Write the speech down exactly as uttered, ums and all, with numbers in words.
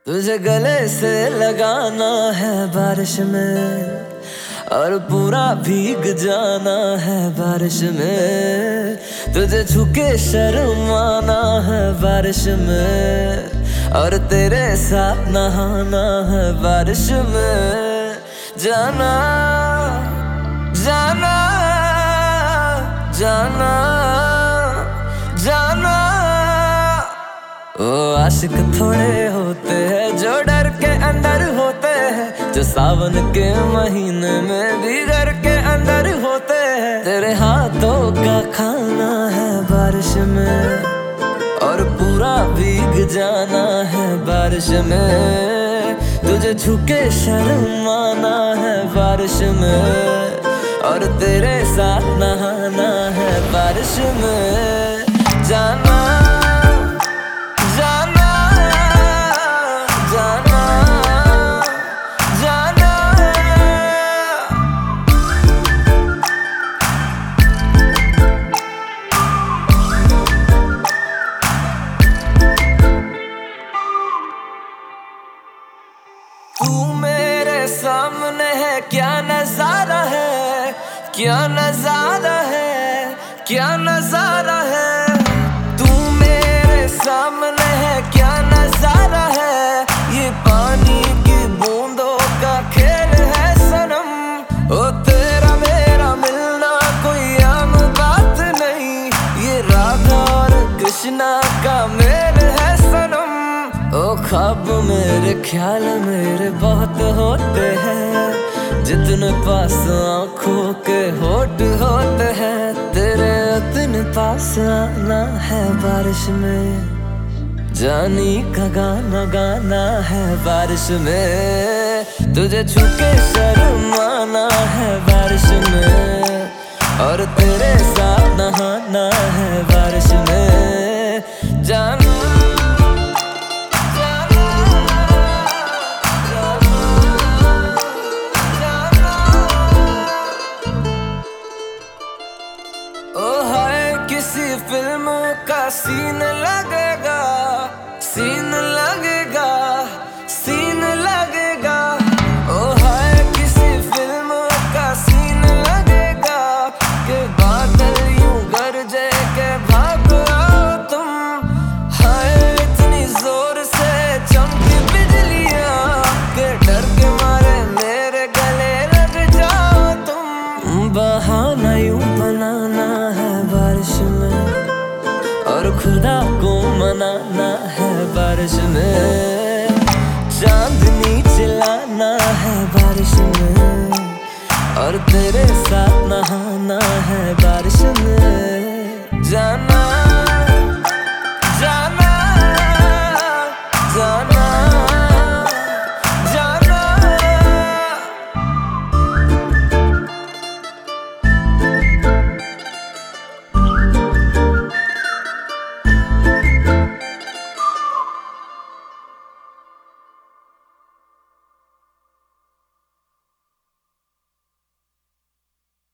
तुझे गले से लगाना है बारिश में और पूरा भीग जाना है बारिश में। तुझे छूके शर्माना है बारिश में और तेरे साथ नहाना है बारिश में। जाना जाना जाना जाना। ओ आशिक थोड़े होते हैं जो डर के अंदर होते हैं, जो सावन के महीने में भी घर के अंदर होते हैं। तेरे हाथों का खाना है बारिश में और पूरा भीग जाना है बारिश में। तुझे छूके शर्माना है बारिश में और तेरे साथ नहाना है बारिश में। जाना जाना जाना जाना। तू मेरे सामने है, क्या नजारा है, क्या नजारा है, क्या नजारा है। तू मेरे सामने है, क्या नजारा है। ये पानी की बूंदों का खेल है सनम। ओ तेरा मेरा मिलना कोई आम बात नहीं, ये राधा और कृष्णा का मेल है सनम। ओ ख्वाब मेरे ख्याल मेरे बहुत होते हैं, जितने पास आँखों के होठ होते हैं। तेरे उतने पास आना है बारिश में, जानी का गाना गाना है बारिश में। तुझे छूके शर्माना है बारिश में और तेरे साथ नहाना है बारिश में। जाना किसी फिल्म का सीन लगेगा, सीन लगेगा, सीन लगेगा। ओ हाय किसी फिल्म का सीन लगेगा कि बादल यूं गरजे के भाग आओ तुम। हाय इतनी जोर से चमकी बिजलियां के डर के मारे मेरे गले लग जाओ तुम। बहाना यूं बनाना है बारिश में और खुदा को मनाना है बारिश में। चांदनी चिल्लाना है बारिश में और तेरे साथ नहाना है बारिश में। जाना